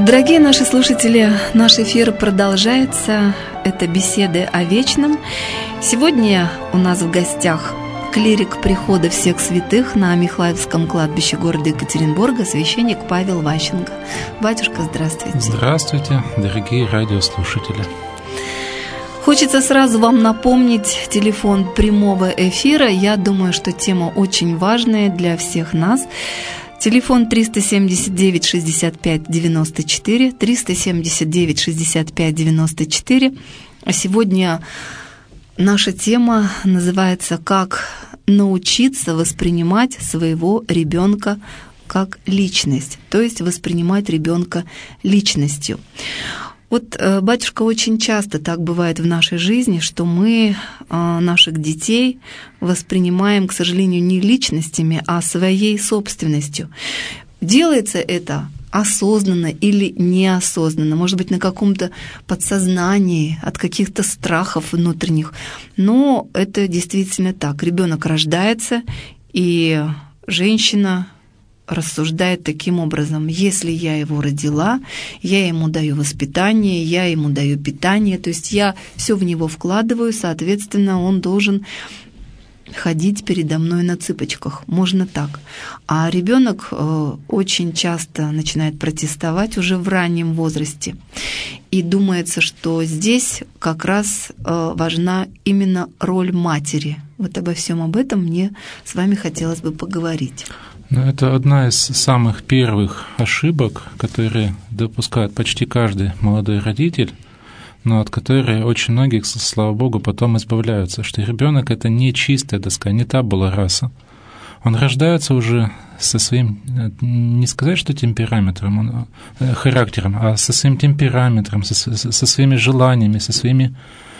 Дорогие наши слушатели, наш эфир продолжается. Это беседы о вечном. Сегодня у нас в гостях клирик прихода всех святых на Михайловском кладбище города Екатеринбурга, священник Павел Ващенко. Батюшка, здравствуйте. Здравствуйте, дорогие радиослушатели. Хочется сразу вам напомнить телефон прямого эфира. Я думаю, что тема очень важная для всех нас. Телефон 379 65 94, 379 65 94. А сегодня наша тема называется «Как научиться воспринимать своего ребенка как личность», то есть воспринимать ребенка личностью. Вот, батюшка, очень часто так бывает в нашей жизни, что мы наших детей воспринимаем, к сожалению, не личностями, а своей собственностью. Делается это осознанно или неосознанно, может быть, на каком-то подсознании, от каких-то страхов внутренних. Но это действительно так. Ребенок рождается, и женщина рассуждает таким образом: если я его родила, я ему даю воспитание, я ему даю питание, то есть я все в него вкладываю, соответственно, он должен ходить передо мной на цыпочках, можно так. А ребенок очень часто начинает протестовать уже в раннем возрасте. И думается, что здесь как раз важна именно роль матери. Вот обо всем об этом мне с вами хотелось бы поговорить. Это одна из самых первых ошибок, которые допускает почти каждый молодой родитель, но от которой очень многие, слава богу, потом избавляются, что ребенок это не чистая доска, не табула раса. Он рождается уже со своим, не сказать, что темпераментом, характером, а со своим темпераментом, со своими желаниями, со своими,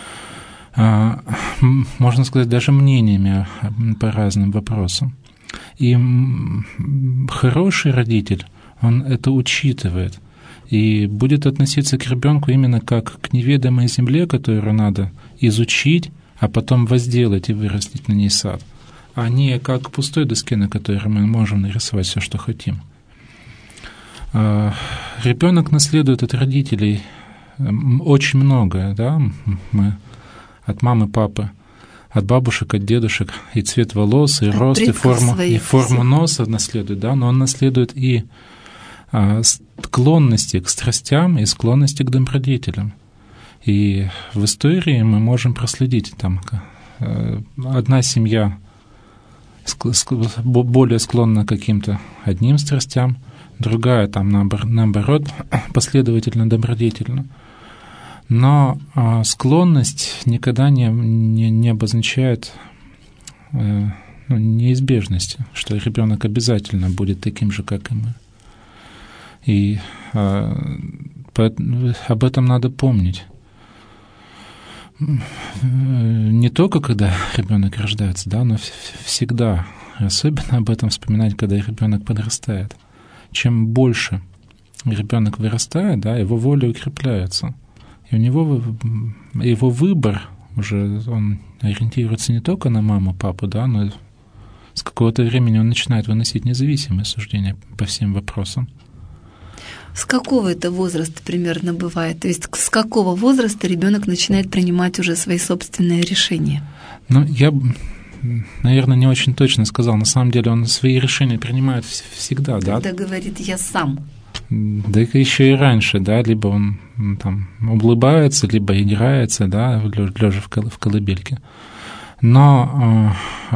можно сказать, даже мнениями по разным вопросам. И хороший родитель, он это учитывает и будет относиться к ребенку именно как к неведомой земле, которую надо изучить, а потом возделать и вырастить на ней сад, а не как к пустой доске, на которой мы можем нарисовать все, что хотим. Ребенок наследует от родителей очень многое, да? Мы от мамы, папы, от бабушек, от дедушек, и цвет волос, и рост, и форму носа наследует, да, но он наследует и склонности к страстям, и склонности к добродетелям. И в истории мы можем проследить, там одна семья более склонна к каким-то одним страстям, другая там наоборот последовательно добродетельна. Но склонность никогда не обозначает неизбежности, что ребенок обязательно будет таким же, как и мы. И об этом надо помнить. Не только когда ребенок рождается, да, но всегда. Особенно об этом вспоминать, когда ребенок подрастает. Чем больше ребенок вырастает, да, его воля укрепляется. И у него его выбор уже, он ориентируется не только на маму, папу, да, но с какого-то времени он начинает выносить независимые суждения по всем вопросам. С какого это возраста примерно бывает? То есть с какого возраста ребенок начинает принимать уже свои собственные решения? Ну, я, наверное, не очень точно сказал. На самом деле он свои решения принимает всегда, да? Когда говорит «я сам». Да еще и раньше, да, либо он там улыбается, либо играется, да, лежа в колыбельке. Но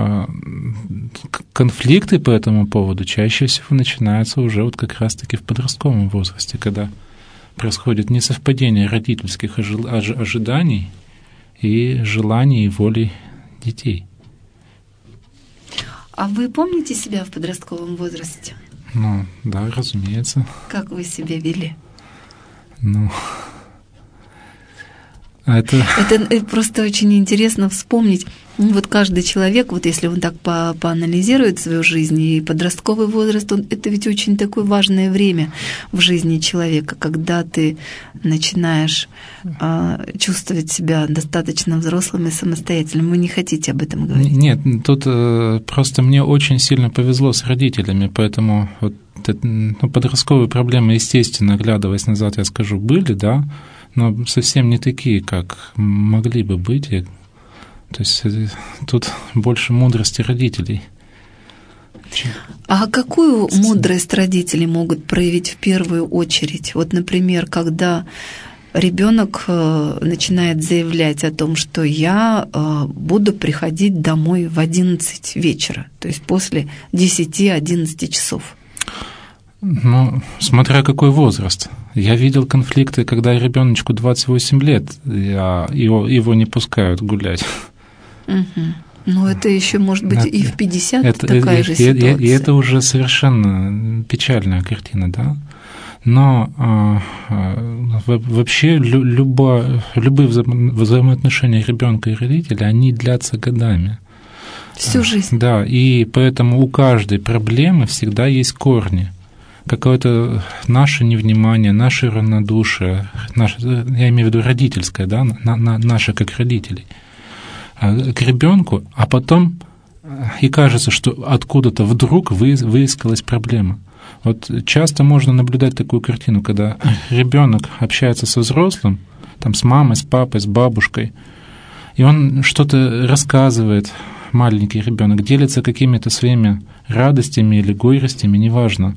конфликты по этому поводу чаще всего начинаются уже вот как раз-таки в подростковом возрасте, когда происходит несовпадение родительских ожиданий и желаний и воли детей. А вы помните себя в подростковом возрасте? Ну, да, разумеется. Как вы себя вели? Ну, это просто очень интересно вспомнить. Вот каждый человек, вот если он так поанализирует свою жизнь, и подростковый возраст, это ведь очень такое важное время в жизни человека, когда ты начинаешь чувствовать себя достаточно взрослым и самостоятельным. Вы не хотите об этом говорить? Нет, тут просто мне очень сильно повезло с родителями, поэтому вот Подростковые проблемы, естественно, оглядываясь назад, я скажу, были, да, но совсем не такие, как могли бы быть. То есть тут больше мудрости родителей. А какую мудрость родители могут проявить в первую очередь? Вот, например, когда ребенок начинает заявлять о том, что я буду приходить домой в 11 вечера, то есть после 10-11 часов. Смотря какой возраст. Я видел конфликты, когда ребеночку 28 лет, его не пускают гулять. Но это еще может быть и в 50 такая же ситуация. И это уже совершенно печальная картина, да? Но вообще любые взаимоотношения ребенка и родителя, они длятся годами. Всю жизнь. Да, и поэтому у каждой проблемы всегда есть корни. Какое-то наше невнимание, наше равнодушие, я имею в виду родительское, да, наше как родителей, к ребенку, а потом и кажется, что откуда-то вдруг выискалась проблема. Вот часто можно наблюдать такую картину, когда ребенок общается со взрослым, там, с мамой, с папой, с бабушкой, и он что-то рассказывает, маленький ребенок, делится какими-то своими радостями или горестями, неважно,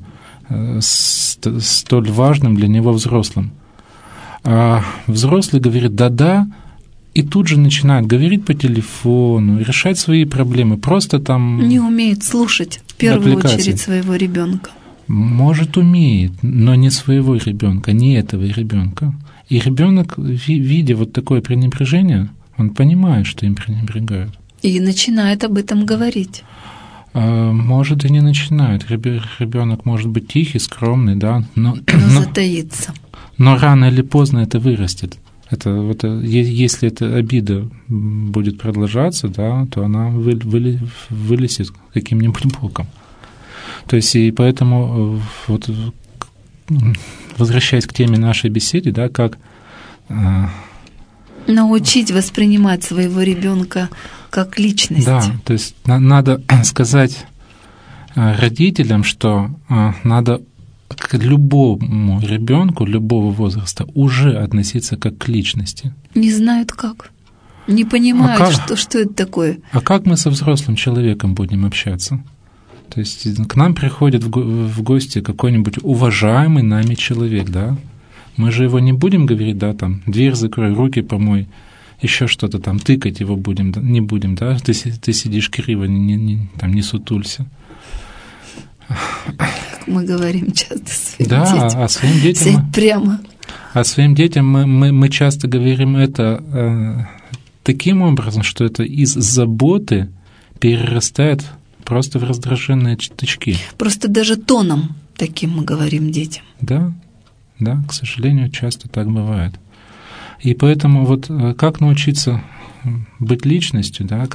столь важным для него взрослым. А взрослый говорит «да-да», и тут же начинает говорить по телефону, решать свои проблемы, просто там... Не умеет слушать в первую очередь своего ребенка. Может, умеет, но не своего ребенка, не этого ребенка. И ребенок, видя вот такое пренебрежение, он понимает, что им пренебрегают. И начинает об этом говорить. Может, и не начинает. Ребенок может быть тихий, скромный, да, но затаится. Но рано или поздно это вырастет. Если эта обида будет продолжаться, да, то она вылезет каким-нибудь боком. То есть, и поэтому, вот, возвращаясь к теме нашей беседы, да, как... Научить воспринимать своего ребенка как личность. Да, то есть надо сказать родителям, что надо к любому ребенку любого возраста уже относиться как к личности. Не знают как. Не понимают, что это такое. А как мы со взрослым человеком будем общаться? То есть к нам приходит в гости какой-нибудь уважаемый нами человек, да? Мы же его не будем говорить, да, там, дверь закрой, руки помой, еще что-то там, тыкать его будем, да? Не будем, да? Ты сидишь криво, не сутулься. Мы говорим часто своим детям. Да, своим детям... Сядь прямо. Своим детям мы часто говорим это таким образом, что это из заботы перерастает просто в раздраженные тычки. Просто даже тоном таким мы говорим детям. Да, к сожалению, часто так бывает. И поэтому вот как научиться быть личностью, да,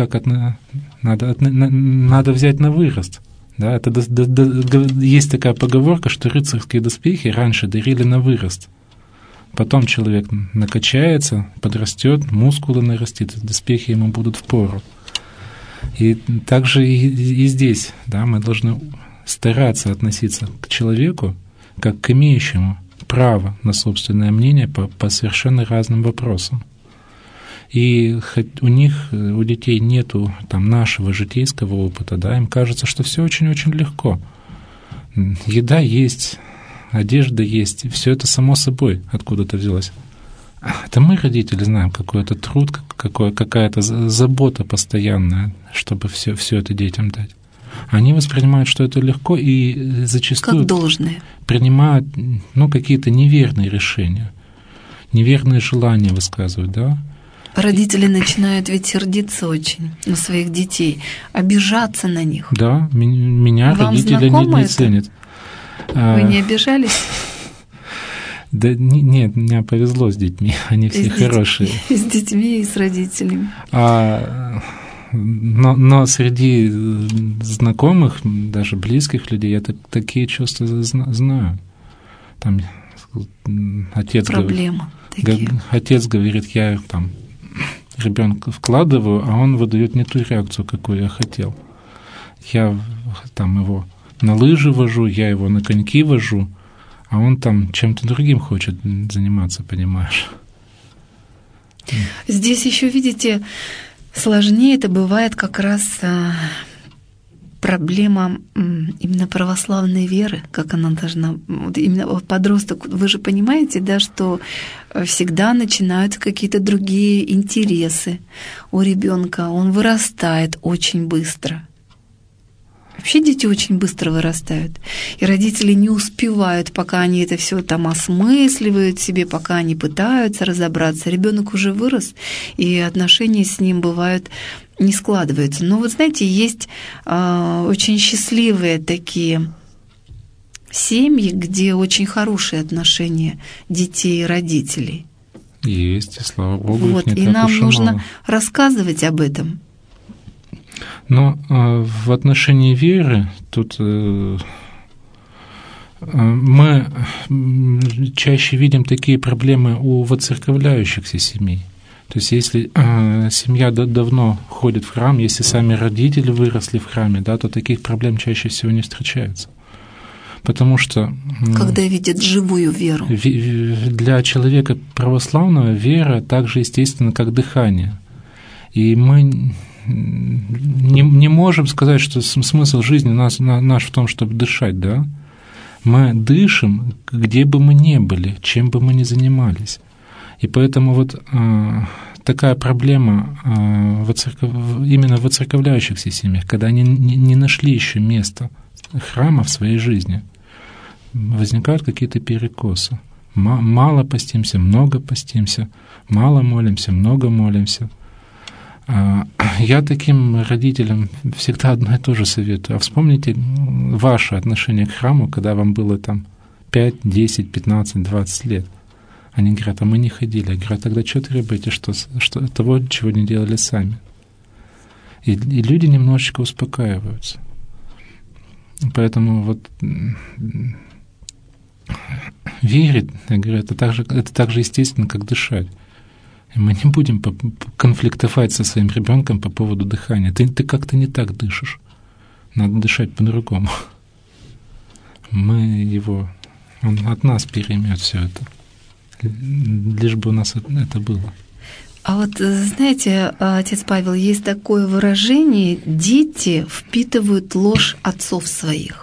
надо взять на вырост. Да, есть такая поговорка, что рыцарские доспехи раньше дарили на вырост. Потом человек накачается, подрастет, мускулы нарастит, доспехи ему будут впору. И также и здесь, да, мы должны стараться относиться к человеку как к имеющему право на собственное мнение по совершенно разным вопросам. И хоть у детей нету там нашего житейского опыта, да, им кажется, что все очень-очень легко. Еда есть, одежда есть, и все это само собой откуда-то взялось. Это мы, родители, знаем, какой это труд, какая-то забота постоянная, чтобы все это детям дать. Они воспринимают, что это легко, и зачастую как должное. Принимают какие-то неверные решения, неверные желания высказывают, да. Родители начинают ведь сердиться очень на своих детей, обижаться на них. Да, меня вам родители не ценят. Вы не обижались? Да нет, мне повезло с детьми, они все хорошие. С детьми и с родителями. Но среди знакомых, даже близких людей, я такие чувства знаю. Там отец говорит, я там ребенка вкладываю, а он выдает не ту реакцию, какую я хотел. Я там его на лыжи вожу, я его на коньки вожу, а он там чем-то другим хочет заниматься, понимаешь? Здесь еще, видите, сложнее это бывает как раз проблема именно православной веры, как она должна... Вот именно подросток, вы же понимаете, да, что всегда начинаются какие-то другие интересы у ребенка, он вырастает очень быстро. Вообще дети очень быстро вырастают, и родители не успевают, пока они это все там осмысливают себе, пока они пытаются разобраться. Ребенок уже вырос, и отношения с ним бывают не складываются. Но вот знаете, есть очень счастливые такие семьи, где очень хорошие отношения детей и родителей. Есть, и слава Богу, вот, их не и так нам уж и нужно мало. рассказывать об этом. Но в отношении веры тут мы чаще видим такие проблемы у воцерковляющихся семей. То есть если семья давно ходит в храм, если сами родители выросли в храме, да, то таких проблем чаще всего не встречается. Потому что... Когда видят живую веру. Для человека православного вера так же естественна, как дыхание. И мы не можем сказать, что смысл жизни наш в том, чтобы дышать, да? Мы дышим, где бы мы ни были, чем бы мы ни занимались. И поэтому вот такая проблема именно в воцерковляющихся семьях, когда они не нашли еще места храма в своей жизни, возникают какие-то перекосы. Мало постимся, много постимся, мало молимся, много молимся. Я таким родителям всегда одно и то же советую. А вспомните ваше отношение к храму, когда вам было там 5, 10, 15, 20 лет. Они говорят, а мы не ходили. Я говорю, а тогда что требуете, что того, чего не делали сами? И люди немножечко успокаиваются. Поэтому вот верить, я говорю, это так же естественно, как дышать. И мы не будем конфликтовать со своим ребенком по поводу дыхания. Ты как-то не так дышишь. Надо дышать по-другому. Он от нас переймет все это. Лишь бы у нас это было. А вот, знаете, отец Павел, есть такое выражение: дети впитывают ложь отцов своих.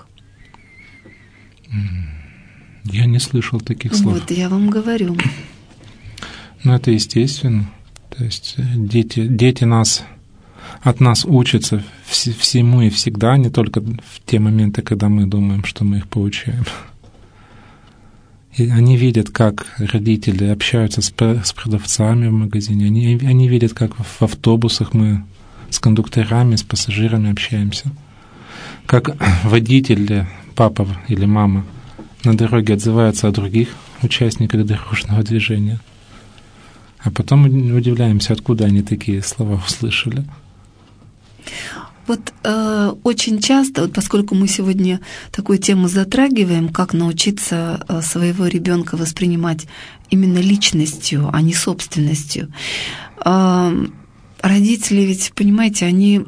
Я не слышал таких слов. Вот, я вам говорю. Ну, это естественно. То есть дети от нас учатся всему и всегда, не только в те моменты, когда мы думаем, что мы их поучаем. И они видят, как родители общаются с продавцами в магазине, они видят, как в автобусах мы с кондукторами, с пассажирами общаемся, как водитель, папа или мама на дороге отзываются о других участниках дорожного движения. А потом удивляемся, откуда они такие слова услышали. Вот очень часто, вот поскольку мы сегодня такую тему затрагиваем, как научиться своего ребенка воспринимать именно личностью, а не собственностью, родители ведь, понимаете, они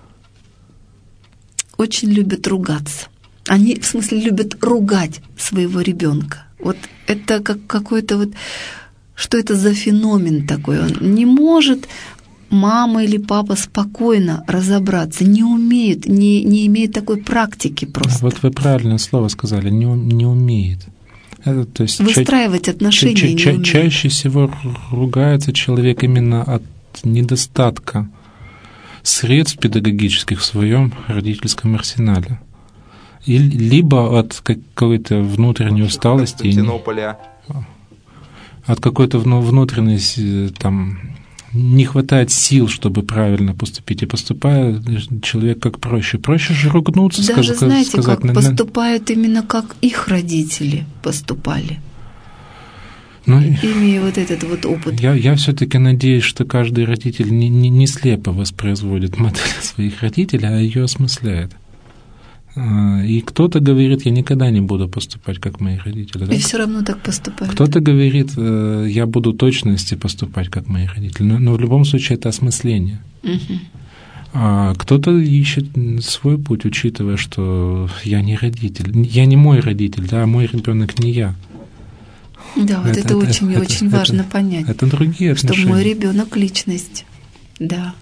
очень любят ругаться. Они, в смысле, любят ругать своего ребенка. Вот это как какой-то вот... Что это за феномен такой? Он не может мама или папа спокойно разобраться, не умеет, не имеет такой практики просто. Вот вы правильное слово сказали, не умеет. Это, то есть, выстраивать отношения не умеет. Чаще всего ругается человек именно от недостатка средств педагогических в своем родительском арсенале. Либо от какой-то внутренней усталости. От какой-то внутренней, там, не хватает сил, чтобы правильно поступить. И поступает человек как проще. Проще же ругнуться, даже знаете, как поступают именно как их родители поступали. Имея вот этот вот опыт. Я все-таки надеюсь, что каждый родитель не слепо воспроизводит модель своих родителей, а ее осмысляет. И кто-то говорит, я никогда не буду поступать, как мои родители. И все равно так поступают. Кто-то говорит, я буду в точности поступать, как мои родители. Но в любом случае это осмысление. А кто-то ищет свой путь, учитывая, что я не родитель. Я не мой родитель, да, мой ребенок не я. Да, вот это очень важно понять. Это другие отношения. Что мой ребенок личность. Да.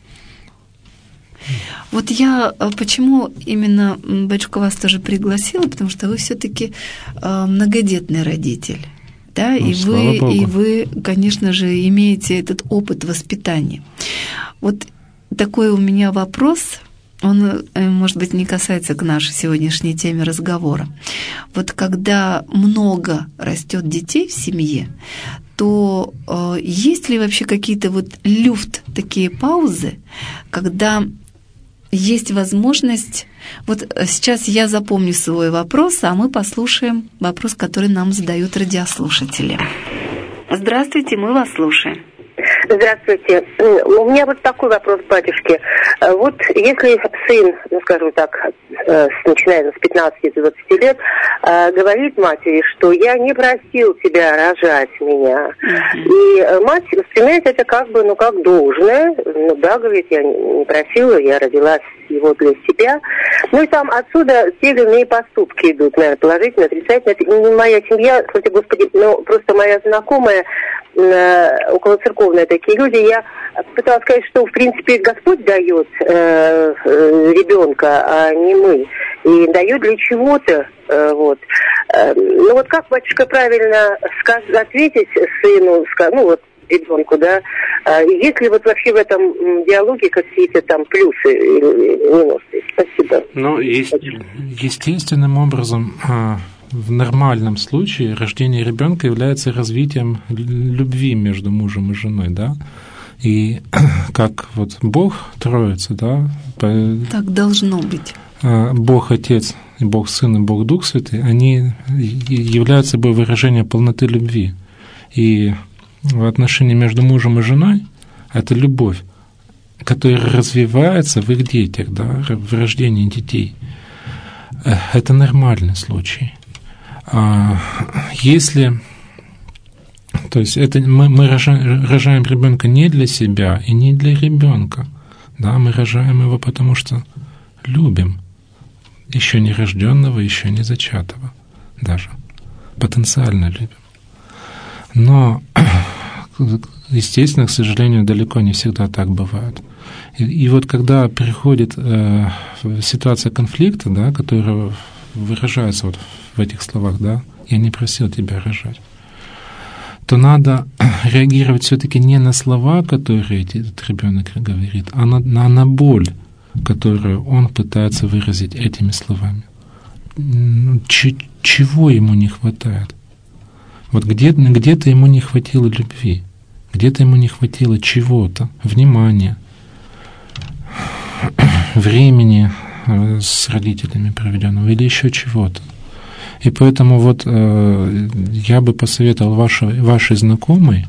Вот я почему именно, батюшка, вас тоже пригласила, потому что вы все-таки многодетный родитель. Да, и вы, конечно же, имеете этот опыт воспитания. Вот такой у меня вопрос, он, может быть, не касается к нашей сегодняшней теме разговора. Вот когда много растет детей в семье, то есть ли вообще какие-то вот люфт, такие паузы, когда есть возможность... Вот сейчас я запомню свой вопрос, а мы послушаем вопрос, который нам задают радиослушатели. Здравствуйте, мы вас слушаем. Здравствуйте. У меня вот такой вопрос к батюшке. Вот если сын, ну скажем так, начиная с 15-20 лет, говорит матери, что я не просил тебя рожать меня, и мать воспринимает это как бы, как должное, да, говорит, я не просила, я родилась его для себя. Ну и там отсюда те или иные поступки идут, наверное, положительно, отрицательно. Это не моя семья, кстати, Господи, но просто моя знакомая, околоцерковные такие люди, я пыталась сказать, что, в принципе, Господь дает ребенка, а не мы. И дает для чего-то. Вот. Ну вот как, батюшка, правильно ответить сыну, ребенку, да? Есть ли вот вообще в этом диалоге какие-то там плюсы или минусы? Спасибо. Ну, естественным образом... В нормальном случае рождение ребенка является развитием любви между мужем и женой, да? И как вот Бог Троица, да? Так должно быть. Бог Отец, и Бог Сын, и Бог Дух Святый, они являются собой выражением полноты любви. И в отношении между мужем и женой это любовь, которая развивается в их детях, да, в рождении детей. Это нормальный случай. Если, то есть это мы рожаем ребенка не для себя и не для ребенка, да, мы рожаем его, потому что любим еще не рожденного, еще не зачатого, даже потенциально любим. Но, естественно, к сожалению, далеко не всегда так бывает. И вот когда приходит ситуация конфликта, да, которая выражается вот в этих словах, да, я не просил тебя рожать, то надо реагировать все-таки не на слова, которые этот ребенок говорит, а на боль, которую он пытается выразить этими словами. Чего ему не хватает? Вот где-то ему не хватило любви, где-то ему не хватило чего-то, внимания, времени с родителями проведенного или еще чего-то. И поэтому вот я бы посоветовал вашей знакомой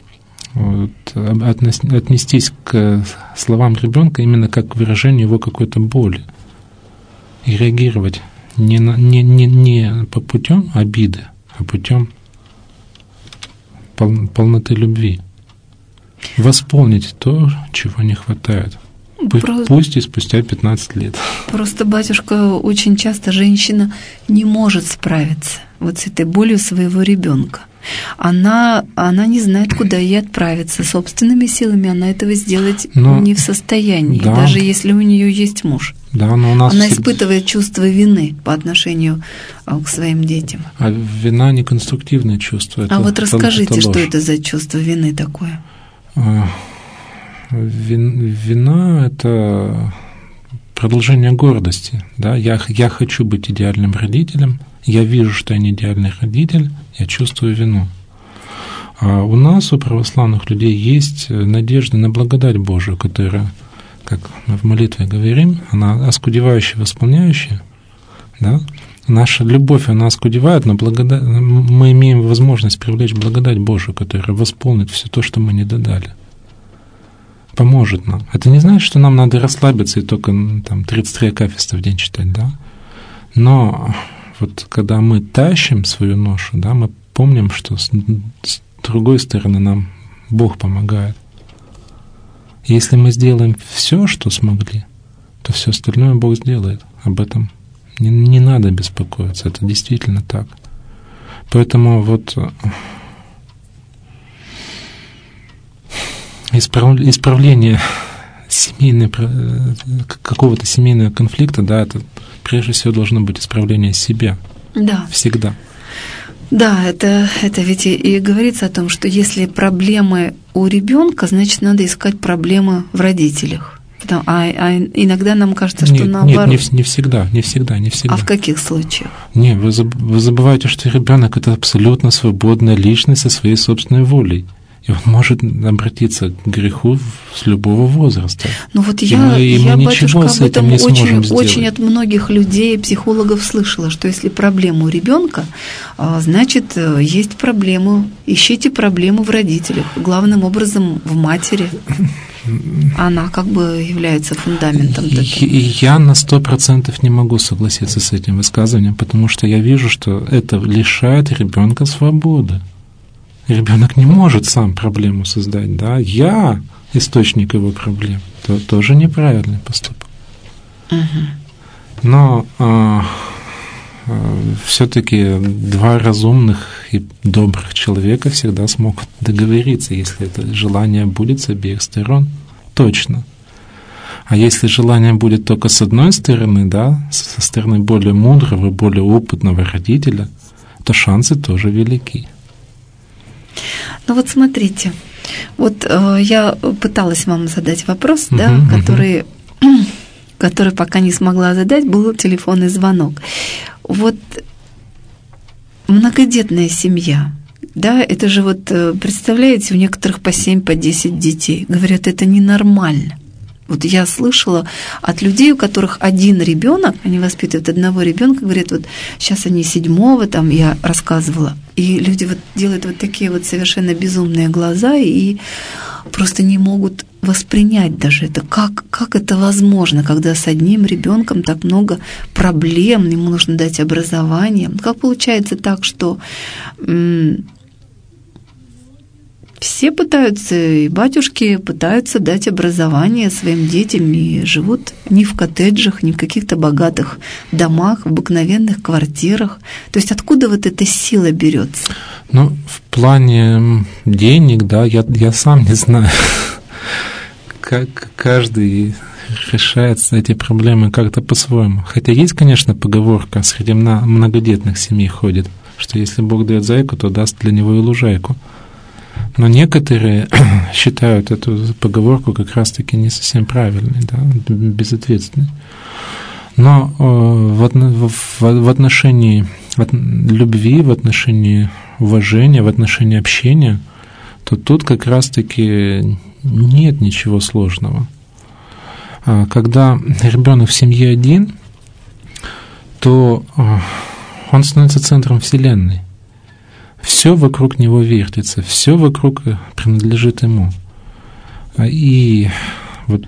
отнестись к словам ребенка именно как к выражению его какой-то боли и реагировать не по путем обиды, а путем полноты любви. Восполнить то, чего не хватает. Пусть и спустя 15 лет. Просто, батюшка, очень часто женщина не может справиться вот с этой болью своего ребенка. Она не знает, куда ей отправиться. Собственными силами она этого сделать не в состоянии, да, даже если у нее есть муж. Да, но у нас она испытывает чувство вины по отношению к своим детям. А вина не конструктивное чувство. Вот расскажите, что это за чувство вины такое? Вина — это продолжение гордости. Да? Я хочу быть идеальным родителем, я вижу, что я не идеальный родитель, я чувствую вину. А у нас, у православных людей, есть надежда на благодать Божию, которая, как мы в молитве говорим, она оскудевающая, восполняющая. Да? Наша любовь, она оскудевает, но мы имеем возможность привлечь благодать Божию, которая восполнит все то, что мы не додали. Поможет нам. Это не значит, что нам надо расслабиться и только там 33 акафиста в день читать, да? Но вот когда мы тащим свою ношу, да, мы помним, что с другой стороны нам Бог помогает. Если мы сделаем все, что смогли, то все остальное Бог сделает. Об этом не надо беспокоиться. Это действительно так. Поэтому вот исправление какого-то семейного конфликта, да, это прежде всего должно быть исправление себя. Да. Всегда. Да, это ведь и говорится о том, что если проблемы у ребенка, значит, надо искать проблемы в родителях. А иногда нам кажется, что наоборот. Нет, не всегда. А в каких случаях? Нет, вы забываете, что ребенок это абсолютно свободная личность со своей собственной волей. И он может обратиться к греху с любого возраста. Ну вот я, батюшка, об этом очень от многих людей, психологов слышала, что если проблема у ребенка, значит, есть проблемы. Ищите проблему в родителях, главным образом в матери. Она как бы является фундаментом. Я на 100% не могу согласиться с этим высказыванием, потому что я вижу, что это лишает ребенка свободы. Ребенок не может сам проблему создать, да? Я источник его проблем. Это тоже неправильный поступок. Но все-таки два разумных и добрых человека всегда смогут договориться, если это желание будет с обеих сторон, точно. А если желание будет только с одной стороны, да, со стороны более мудрого, более опытного родителя, то шансы тоже велики. Ну вот смотрите, вот я пыталась вам задать вопрос, да, который пока не смогла задать, был телефонный звонок. Вот многодетная семья, да, это же вот, представляете, у некоторых по 7, по 10 детей. Говорят, это ненормально. Вот я слышала от людей, у которых один ребенок, они воспитывают одного ребенка, говорят, вот сейчас они 7-го, там я рассказывала, и люди вот делают вот такие вот совершенно безумные глаза и просто не могут воспринять даже это. Как это возможно, когда с одним ребенком так много проблем, ему нужно дать образование? Как получается так, что все пытаются, и батюшки пытаются дать образование своим детям и живут не в коттеджах, не в каких-то богатых домах, в обыкновенных квартирах. То есть откуда вот эта сила берется? Ну, в плане денег, да, я сам не знаю, как каждый решает эти проблемы как-то по-своему. Хотя есть, конечно, поговорка среди многодетных семей ходит, что если Бог дает зайку, то даст для него и лужайку. Но некоторые считают эту поговорку как раз-таки не совсем правильной, да, безответственной. Но в отношении любви, в отношении уважения, в отношении общения, то тут как раз-таки нет ничего сложного. Когда ребенок в семье один, то он становится центром Вселенной. Все вокруг него вертится, все вокруг принадлежит ему. И вот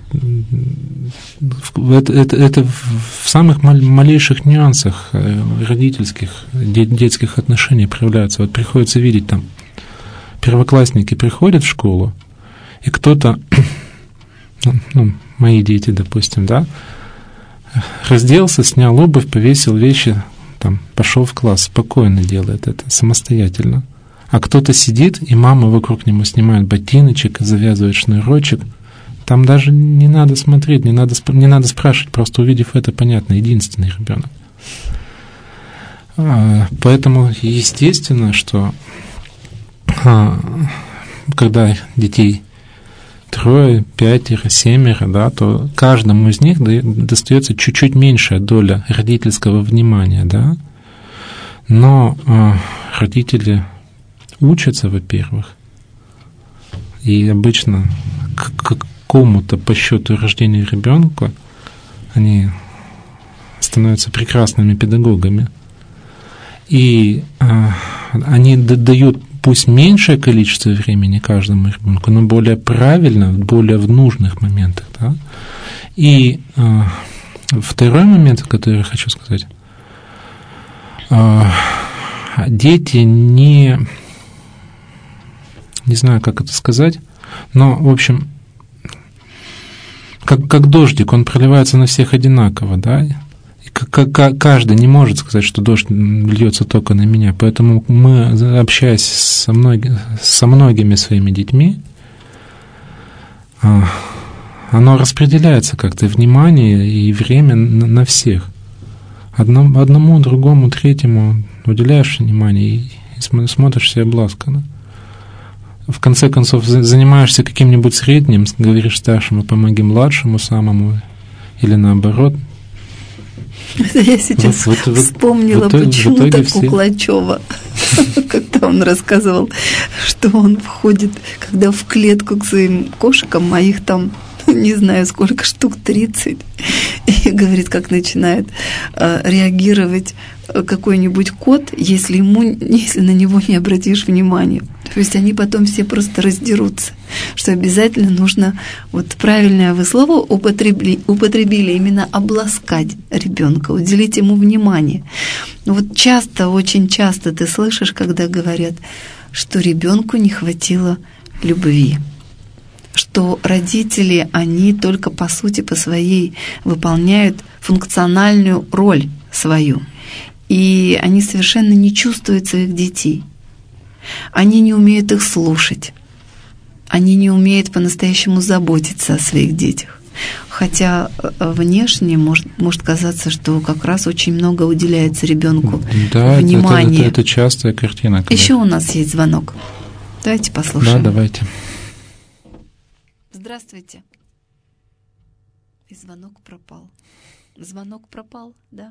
это в самых малейших нюансах родительских, детских отношений проявляется. Вот приходится видеть там, первоклассники приходят в школу, и кто-то, ну, мои дети, допустим, да, разделся, снял обувь, повесил вещи, там, пошел в класс, спокойно делает это, самостоятельно. А кто-то сидит, и мама вокруг него снимает ботиночек, завязывает шнурочек. Там даже не надо смотреть, не надо спрашивать, просто увидев это, понятно, единственный ребенок. Поэтому естественно, что когда детей 3, 5, 7, да, то каждому из них достается чуть-чуть меньшая доля родительского внимания, да. Но родители учатся, во-первых, и обычно к какому-то по счету рождения ребенка они становятся прекрасными педагогами. И они дают пусть меньшее количество времени каждому ребенку, но более правильно, более в нужных моментах. Да? И второй момент, который я хочу сказать, дети не знаю, как это сказать, но, в общем, как дождик, он проливается на всех одинаково, да? И каждый не может сказать, что дождь льется только на меня. Поэтому мы, общаясь со многими своими детьми, оно распределяется как-то внимание и время на всех. Одному, другому, третьему уделяешь внимание и смотришь себе обласканно. В конце концов, занимаешься каким-нибудь средним, говоришь старшему, помоги младшему самому, или наоборот. Я сейчас вспомнила почему-то Куклачева, когда он рассказывал, что он входит, когда в клетку к своим кошкам, а их там, не знаю сколько, штук 30, и говорит, как начинает реагировать какой-нибудь кот, если на него не обратишь внимания. То есть они потом все просто раздерутся, что обязательно нужно, вот правильное вы слово употребили, именно обласкать ребенка, уделить ему внимание. Вот часто, очень часто ты слышишь, когда говорят, что ребенку не хватило любви, что родители, они только по сути, по своей выполняют функциональную роль свою, и они совершенно не чувствуют своих детей. Они не умеют их слушать. Они не умеют по-настоящему заботиться о своих детях. Хотя внешне может казаться, что как раз очень много уделяется ребенку внимания. Да, это частая картина. Еще у нас есть звонок. Давайте послушаем. Да, давайте. Здравствуйте. И звонок пропал. Звонок пропал, да?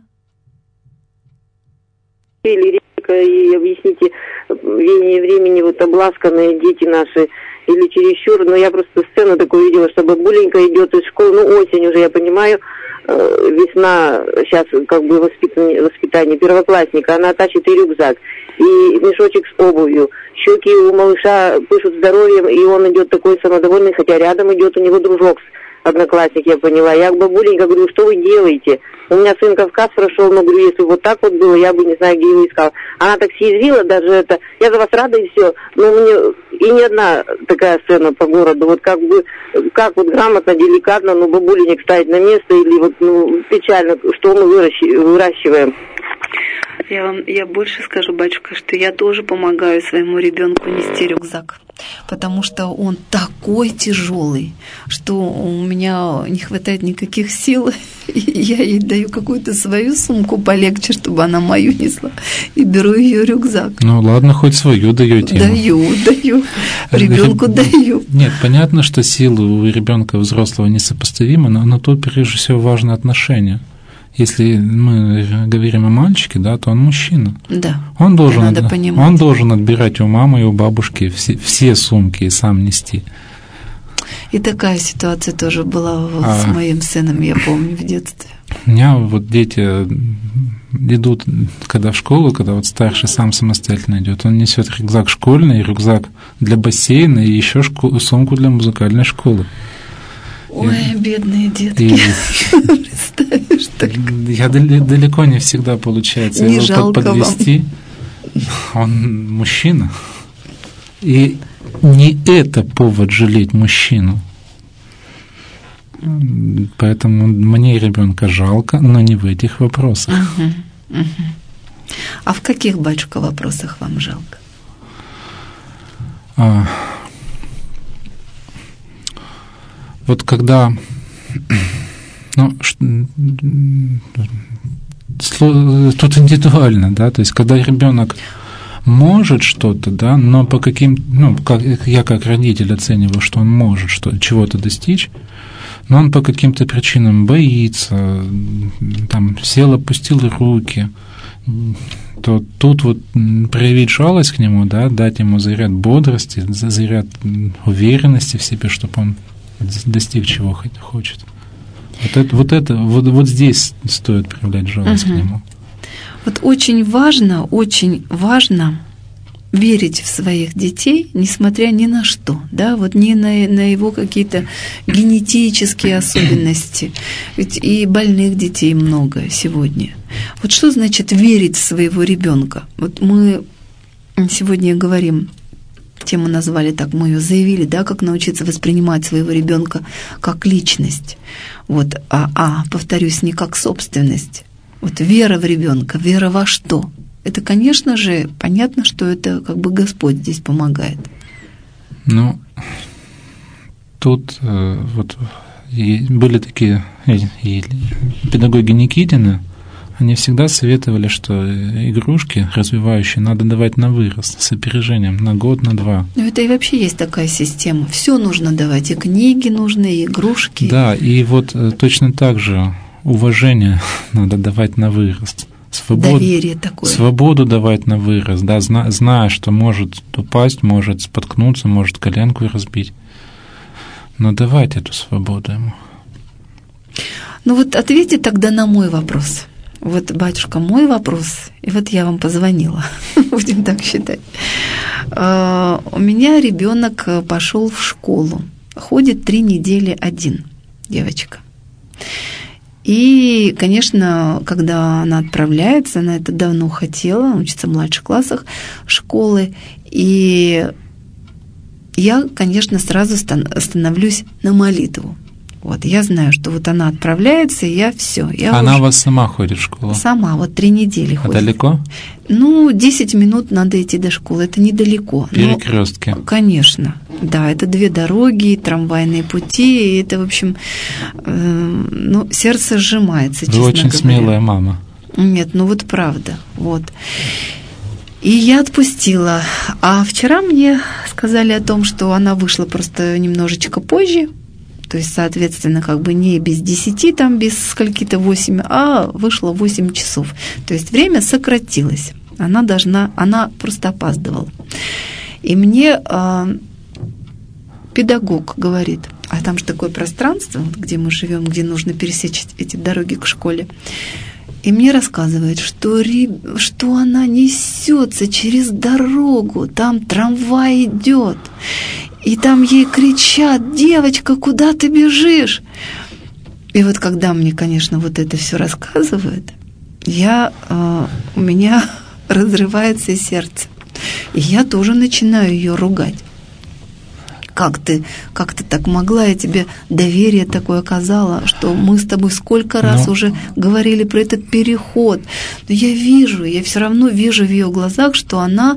Или и объясните, веяние времени, вот обласканные дети наши, или чересчур, но я просто сцену такую видела, что бабуленька идет из школы, осень уже, я понимаю, весна, сейчас как бы воспитание первоклассника, она тащит и рюкзак, и мешочек с обувью, щеки у малыша пышут здоровьем, и он идет такой самодовольный, хотя рядом идет у него дружок, одноклассник, я поняла. Я к бабуленьке говорю, что вы делаете? У меня сын Кавказ прошел, но говорю, если бы вот так вот было, я бы не знаю, где его искал. Она так съязвила даже это, я за вас рада и все, но мне и не одна такая сцена по городу, вот как вот грамотно, деликатно, бабуленек ставить на место, или вот, печально, что мы выращиваем. Я больше скажу, батюшка, что я тоже помогаю своему ребенку нести рюкзак, потому что он такой тяжелый, что у меня не хватает никаких сил, и я ей даю какую-то свою сумку полегче, чтобы она мою несла, и беру ее рюкзак. Ну ладно, хоть свою даете. Даю, ребенку даю. Нет, понятно, что силы у ребенка взрослого несопоставимы, но тут прежде всего важно отношение. Если мы говорим о мальчике, да, то он мужчина. Да. Он должен отбирать у мамы и у бабушки все сумки и сам нести. И такая ситуация тоже была с моим сыном, я помню, в детстве. У меня вот дети идут, когда в школу, когда вот старший сам самостоятельно идет, он несет рюкзак школьный, рюкзак для бассейна и еще сумку для музыкальной школы. Ой, бедные детки. Представишь только. Я далеко не всегда получается не его подвести. Он мужчина. И не это повод жалеть мужчину. Поэтому мне ребенка жалко, но не в этих вопросах. А в каких, батюшка, вопросах вам жалко? Вот когда, тут индивидуально, да, то есть когда ребенок может что-то, да, но по каким, я как родитель оцениваю, что он может чего-то достичь, но он по каким-то причинам боится, там, сел, опустил руки, то тут вот проявить жалость к нему, да, дать ему заряд бодрости, заряд уверенности в себе, чтобы он достиг чего хочет. Вот здесь стоит проявлять жалость к нему. Вот очень важно верить в своих детей, несмотря ни на что, да, вот ни на его какие-то генетические особенности. Ведь и больных детей много сегодня. Вот что значит верить в своего ребенка? Вот мы сегодня говорим тему назвали так, мы ее заявили, да, как научиться воспринимать своего ребенка как личность. Вот, повторюсь, не как собственность. Вот вера в ребенка, вера во что? Это, конечно же, понятно, что это как бы Господь здесь помогает. Ну, тут вот были такие и педагоги Никитина, они всегда советовали, что игрушки развивающие надо давать на вырост, с опережением, на год, на 2. Ну, это и вообще есть такая система. Все нужно давать, и книги нужны, и игрушки. Да, и вот точно так же уважение надо давать на вырост. Доверие такое. Свободу давать на вырост, да, зная, что может упасть, может споткнуться, может коленку разбить. Но давать эту свободу ему. Ну вот ответьте тогда на мой вопрос. Вот, батюшка, мой вопрос, и вот я вам позвонила, будем так считать. У меня ребенок пошел в школу, ходит 3 недели один, девочка. И, конечно, когда она отправляется, она это давно хотела, учится в младших классах школы, и я, конечно, сразу становлюсь на молитву. Вот, я знаю, что вот она отправляется, и я все. Она у вас сама ходит в школу? Сама, вот 3 недели ходит. А далеко? Ну, 10 минут надо идти до школы, это недалеко. Перекрестки. Конечно, да, это 2 дороги, трамвайные пути, и это, в общем, сердце сжимается, честно говоря. Вы очень смелая мама. Нет, ну вот правда, вот. И я отпустила. А вчера мне сказали о том, что она вышла просто немножечко позже, то есть, соответственно, как бы не без 10, там, без скольки-то 8, а вышла 8 часов. То есть время сократилось. Она просто опаздывала. И мне педагог говорит, а там же такое пространство, где мы живем, где нужно пересечь эти дороги к школе. И мне рассказывает, что она несется через дорогу, там трамвай идет. И там ей кричат: девочка, куда ты бежишь? И вот когда мне, конечно, вот это все рассказывают, у меня разрывается сердце. И я тоже начинаю ее ругать. Как ты так могла, я тебе доверие такое оказала, что мы с тобой сколько раз уже говорили про этот переход. Но я все равно вижу в ее глазах, что она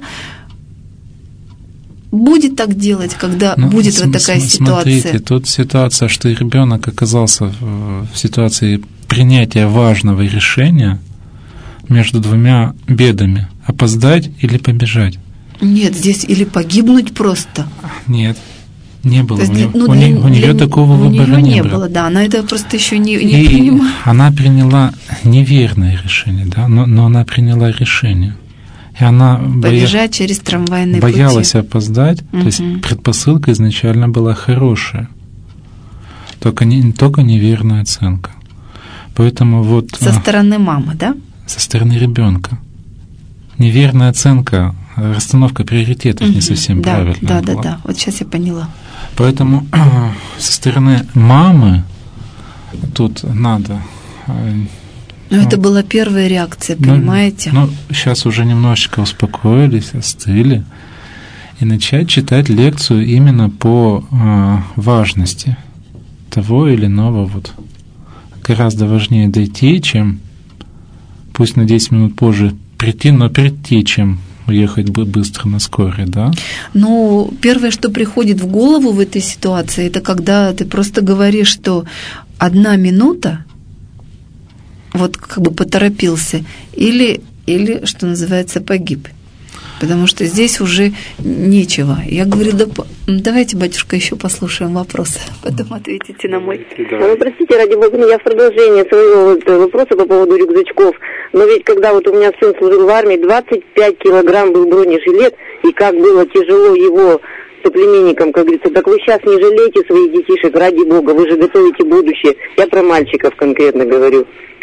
будет так делать, когда будет вот такая ситуация. Смотрите, тут ситуация, что ребенок оказался в ситуации принятия важного решения между 2 бедами: опоздать или побежать. Нет, здесь или погибнуть просто. Нет, не было. У нее такого выбора не было. Да, она это просто еще не принимала. Она приняла неверное решение, да, но она приняла решение. И она побежать через трамвайные пути. Боялась опоздать, то есть предпосылка изначально была хорошая, только неверная оценка. Поэтому вот со стороны мамы, да? Со стороны ребенка. Неверная оценка, расстановка приоритетов не совсем правильная была. Да. Вот сейчас я поняла. Поэтому со стороны мамы тут надо. Но это была первая реакция, понимаете? Сейчас уже немножечко успокоились, остыли, и начать читать лекцию именно по важности того или иного. Вот. Гораздо важнее дойти, чем, пусть на 10 минут позже прийти, но прийти, чем уехать быстро на скорой, да? Ну, первое, что приходит в голову в этой ситуации, это когда ты просто говоришь, что 1 минута, вот как бы поторопился, или, что называется, погиб. Потому что здесь уже нечего. Я говорю, давайте, батюшка, еще послушаем вопросы, потом ответите на мой. Ну, простите, ради бога, я в продолжение своего вопроса по поводу рюкзачков. Но ведь когда вот у меня сын служил в армии, 25 килограмм был бронежилет, и как было тяжело его соплеменникам, как говорится, так вы сейчас не жалейте своих детишек, ради бога, вы же готовите будущее. Я про мальчиков конкретно говорю.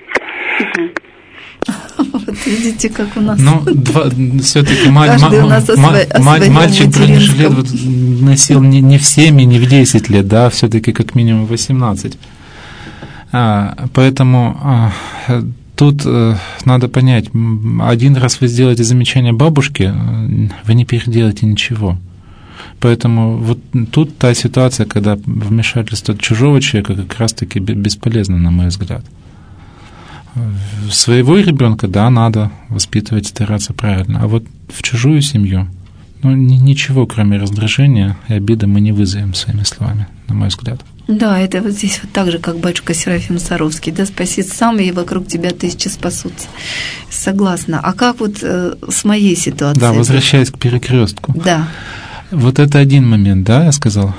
Вот видите, как у нас. Все-таки мальчик бронежилет носил не в 7, не в 10 лет, да, все-таки как минимум 18. Поэтому тут надо понять, 1 раз вы сделаете замечание бабушке, вы не переделаете ничего. Поэтому вот тут та ситуация, когда вмешательство чужого человека как раз-таки бесполезно, на мой взгляд. Своего ребенка, да, надо воспитывать, стараться правильно, а вот в чужую семью, ничего, кроме раздражения и обиды, мы не вызовем своими словами, на мой взгляд. Да, это вот здесь вот так же, как батюшка Серафим Саровский, да, спаси сам, и вокруг тебя тысячи спасутся. Согласна. А как вот с моей ситуацией? Да, возвращаясь к перекрестку. Да. Вот это один момент, да, я сказал,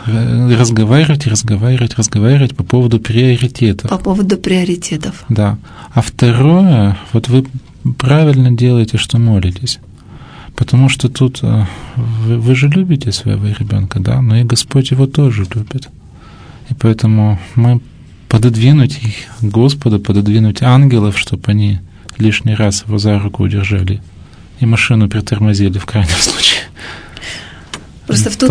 разговаривать по поводу приоритетов. По поводу приоритетов. Да. А второе, вот вы правильно делаете, что молитесь. Потому что тут вы же любите своего ребенка, да, но и Господь его тоже любит. И поэтому мы пододвинуть их Господу, пододвинуть ангелов, чтобы они лишний раз его за руку удержали и машину притормозили в крайнем случае. Просто в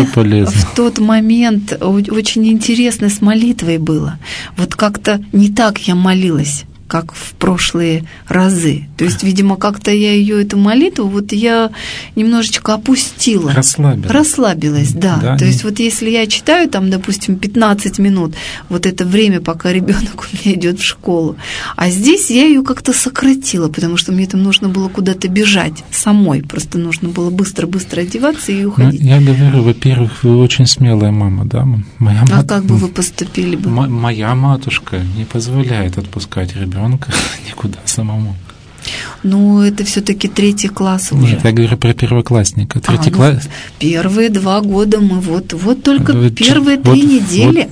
тот момент очень интересно с молитвой было. Вот как-то не так я молилась, как в прошлые разы. То есть, видимо, как-то я эту молитву, вот я немножечко опустила. Расслабилась, да. То есть, вот если я читаю там, допустим, 15 минут, вот это время, пока ребенок у меня идет в школу, а здесь я ее как-то сократила, потому что мне там нужно было куда-то бежать самой. Просто нужно было быстро-быстро одеваться и уходить. Я говорю, во-первых, вы очень смелая мама, да? А как бы вы поступили бы? Моя матушка не позволяет отпускать ребенка никуда самому. Это все-таки 3 класс уже. Нет, я говорю про первоклассника. Первые 2 года мы вот только первые 3 недели.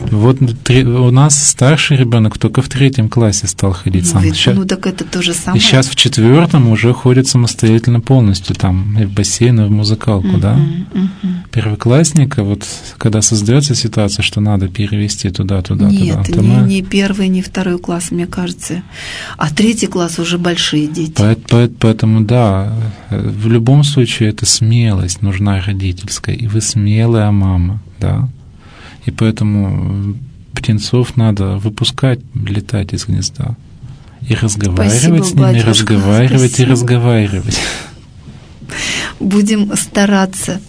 У нас старший ребенок только в 3 классе стал ходить сам. Так это то же самое. И сейчас в 4 уже ходит самостоятельно полностью, там и в бассейн, и в музыкалку, да. Первоклассника, вот когда создается ситуация, что надо перевести туда. Нет, не 1, не 2 класс, мне кажется. А 3 класс уже большие дети. Поэтому, да, в любом случае эта смелость нужна родительская, и вы смелая мама, да, и поэтому птенцов надо выпускать, летать из гнезда, и разговаривать с ними, разговаривать и разговаривать. Будем стараться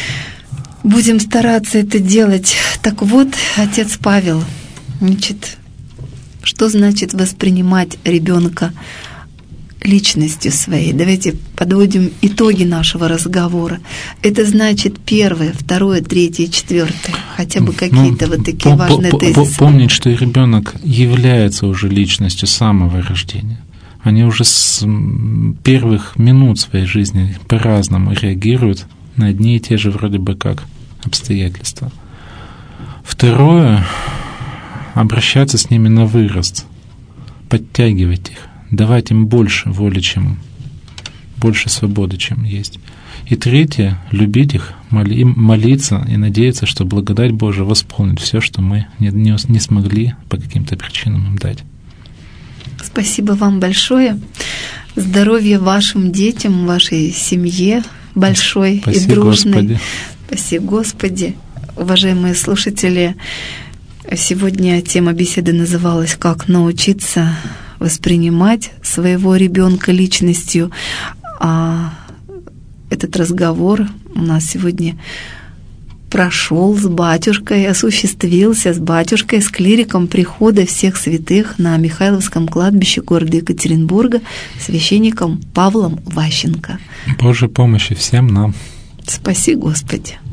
это делать. Так вот, отец Павел, что значит воспринимать ребенка личностью своей? Давайте подводим итоги нашего разговора. Это значит 1, 2, 3, 4, хотя бы какие-то вот такие важные тезисы. Помнить, что ребенок является уже личностью с самого рождения. Они уже с первых минут своей жизни по-разному реагируют на одни и те же вроде бы как обстоятельства. 2, обращаться с ними на вырост, подтягивать их, давать им больше воли, больше свободы, чем есть. И 3, любить их, молиться и надеяться, что благодать Божия восполнит все, что мы не смогли по каким-то причинам им дать. Спасибо вам большое. Здоровья вашим детям, вашей семье большой и дружной. Господи. Спаси Господи. Уважаемые слушатели, сегодня тема беседы называлась «Как научиться воспринимать своего ребенка личностью». А этот разговор у нас сегодня прошел с батюшкой, осуществился с батюшкой, с клириком прихода всех святых на Михайловском кладбище города Екатеринбурга, священником Павлом Ващенко. Божьей помощи всем нам. Спаси Господи.